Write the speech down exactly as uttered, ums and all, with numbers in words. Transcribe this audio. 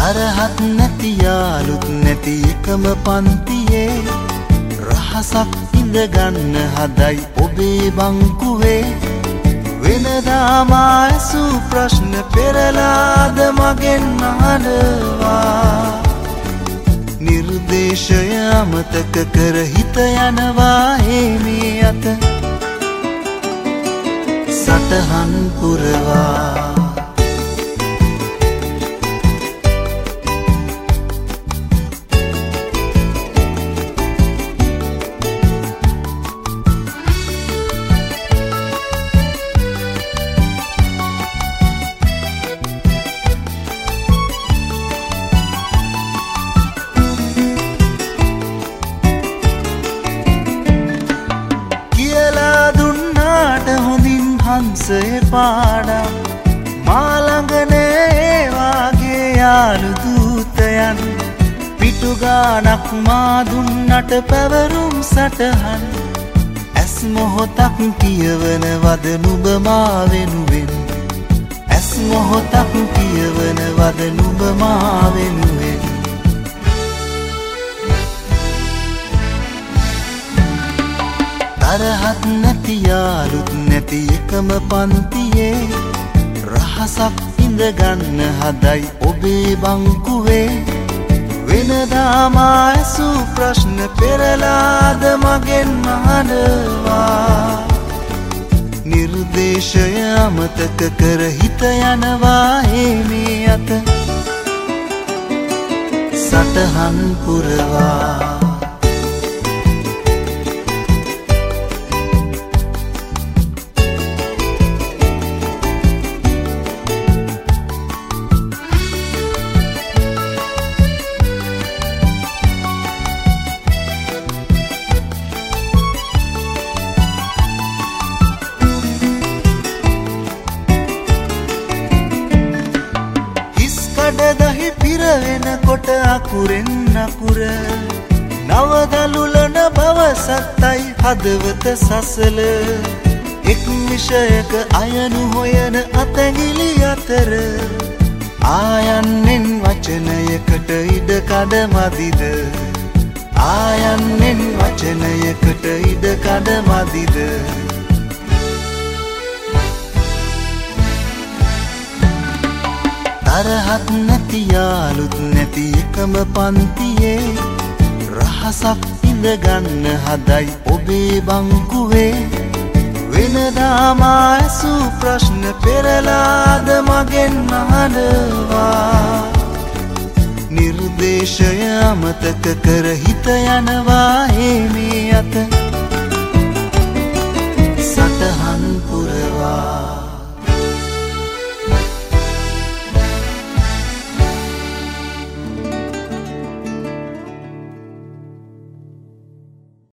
තරහත් නැති යාළුත් නැති එකම පන්තියේ රහසක් ඉඳගන්න හදයි ඔබේ බංකුවේ වෙනදාම ඇසූ ප්‍රශ්න පෙරලාද මගෙන් අහනවා නිර්දේශය අමතක කර හිත යනවා මේ අත සටහන් පුරවා හංසයේ පාඩම් මා ළඟ නෑ වාගේ යාළු දූතයන් පිටු ගානක් මා දුන්නට පැවරුම් සටහන් ඇස් මොහොතක් කියවනවද නුඹ මා වෙනුවෙන් ඇස් මොහොතක් කියවනවද නුඹ මා වෙනුවෙන් තරහත් නැති යාළුත් නැති එකම පන්තියේ රහසක් ඉඳගන්න හදයි ඔබේ බංකුවේ වෙනදාම ඇසූ ප්‍රශ්න පෙරලාද මගෙන් අහනවා නිර්දේශය අමතක කර හිත යනවා මේ අත සටහන් පුරවා දහි පිරවෙන කොට අකුරෙන් අකුර නවදලුලන බව සත්තයි හදවත සසල එක් විෂයක අයනු හොයන අතැගිලි අතර ආයන්නෙන් වචනයකට ඉඩ කඩ මදිද ආයන්නෙන් වචනයකට ඉඩ කඩ මදිද තරහත් නැති යාළුත් නැති එකම පන්තියේ රහසක් ඉඳගන්න හදයි ඔබේ බංකුවේ වෙනදාම ඇසූ ප්‍රශ්න පෙරලාද මගෙන් අහනවා නිර්දේශය අමතක කර හිත යනවා මේ අත